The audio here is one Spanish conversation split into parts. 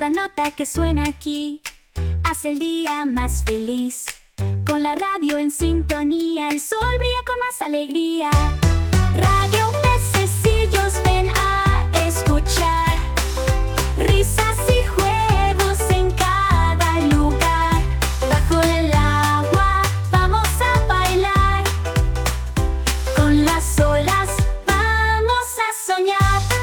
Cada nota que suena aquí hace el día más feliz. Con la radio en sintonía, el sol brilla con más alegría. Radio Pececillos, ven a escuchar. Risas y juegos en cada lugar. Bajo el agua vamos a bailar. Con las olas vamos a soñar.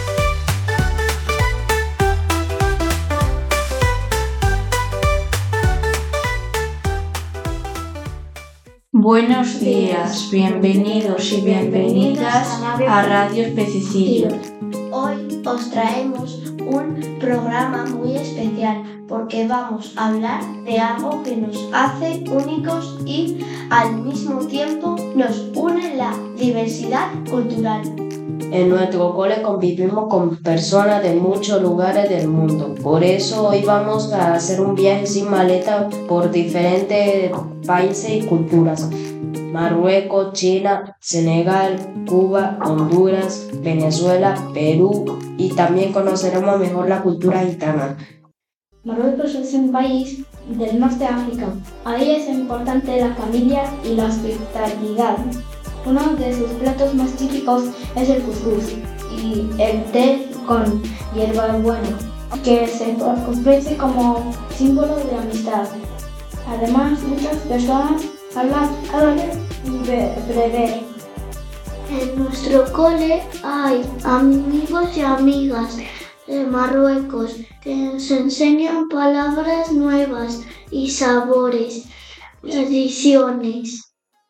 Buenos días, bienvenidos y bienvenidas a Radio Pececillos. Hoy os traemos un programa muy especial porque vamos a hablar de algo que nos hace únicos y al mismo tiempo nos une la diversidad cultural. En nuestro cole convivimos con personas de muchos lugares del mundo. Por eso hoy vamos a hacer un viaje sin maleta por diferentes países y culturas. Marruecos, China, Senegal, Cuba, Honduras, Venezuela, Perú y también conoceremos mejor la cultura gitana. Marruecos es un país del norte de África. Ahí es importante la familia y la hospitalidad. Uno de sus platos más típicos es el cuscús y el té con hierbabuena, que se ofrece como símbolo de amistad. Además, muchas personas hablan árabe y bereber. En nuestro cole hay amigos y amigas de Marruecos que nos enseñan palabras nuevas y sabores, tradiciones.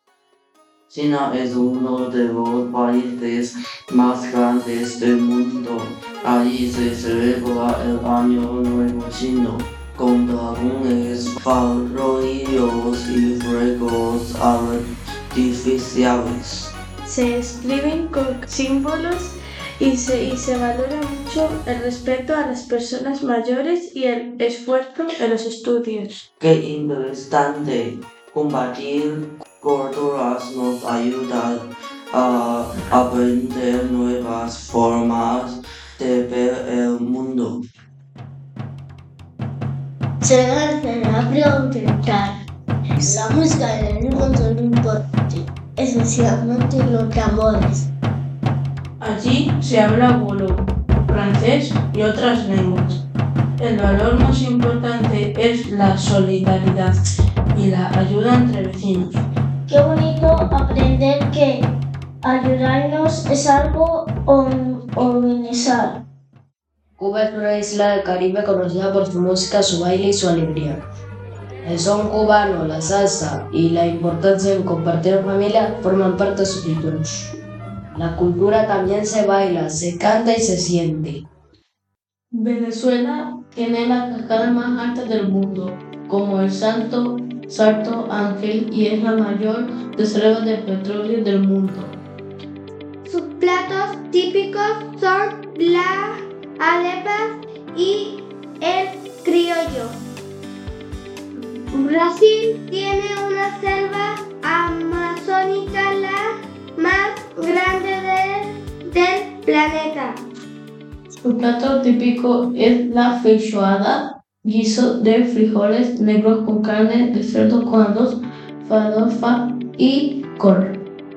China es uno de los países más grandes del mundo. Allí se celebra el Año Nuevo Chino, con dragones, farolillos y fuegos artificiales. Se escriben con símbolos y se valora mucho el respeto a las personas mayores y el esfuerzo en los estudios. Qué interesante. Compartir culturas nos ayuda a aprender nuevas formas de ver el mundo. Se hace la preguntar. La música en el mundo es importante, especialmente los tambores. Allí se habla bolo, francés y otras lenguas. El valor más importante es la solidaridad y la ayuda entre vecinos. Qué bonito aprender que ayudarnos es algo universal. Cuba es una isla del Caribe conocida por su música, su baile y su alegría. El son cubano, la salsa y la importancia de compartir en familia forman parte de su cultura. La cultura también se baila, se canta y se siente. Venezuela tiene la cascada más alta del mundo, como el Salto Ángel, y es la mayor reserva de petróleo del mundo. Sus platos típicos son las arepas y el criollo. Brasil tiene una selva amazónica, la más grande del planeta. Su plato típico es la feijoada, guiso de frijoles negros con carne de cerdo con arroz, farofa y col.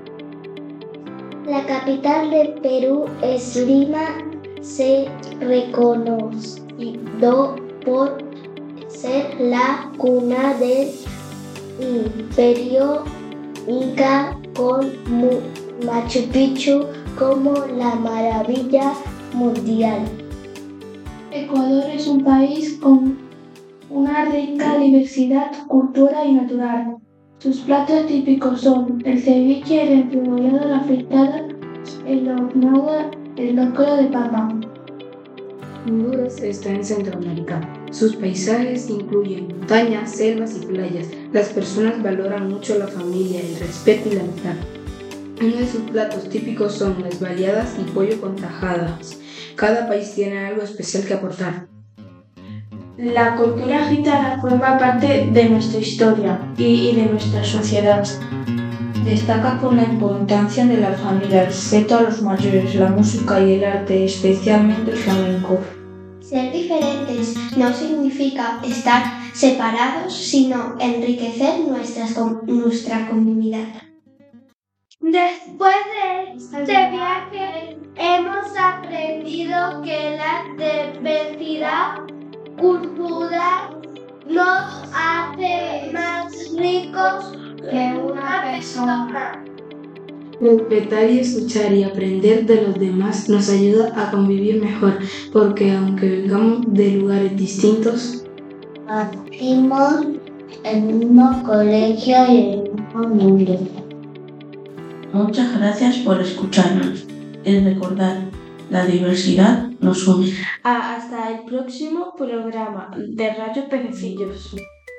La capital de Perú es Lima. Se reconoce por ser la cuna del Imperio Inca, con Machu Picchu como la maravilla mundial. Ecuador es un país con una rica diversidad, cultura y natural. Sus platos típicos son el ceviche, el encebollado, la fritada, el hornado, el locro de papa. Honduras está en Centroamérica. Sus paisajes incluyen montañas, selvas y playas. Las personas valoran mucho la familia, el respeto y la amistad. Uno de sus platos típicos son las baleadas y pollo con tajadas. Cada país tiene algo especial que aportar. La cultura gitana forma parte de nuestra historia y de nuestra sociedad. Destaca por la importancia de la familia, el respeto a los mayores, la música y el arte, especialmente el flamenco. Ser diferentes no significa estar separados, sino enriquecer nuestra comunidad. Después de este viaje, hemos aprendido que la diversidad cultural nos hace más ricos que una persona. Respetar y escuchar y aprender de los demás nos ayuda a convivir mejor, porque aunque vengamos de lugares distintos, Partimos en un mismo colegio y en un mismo mundo. Muchas gracias por escucharnos y recordar, la diversidad nos une. Hasta el próximo programa de Radio Pececillos.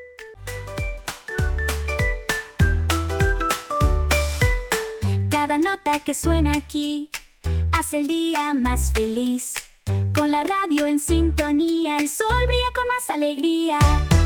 Cada nota que suena aquí hace el día más feliz. Con la radio en sintonía, el sol brilla con más alegría.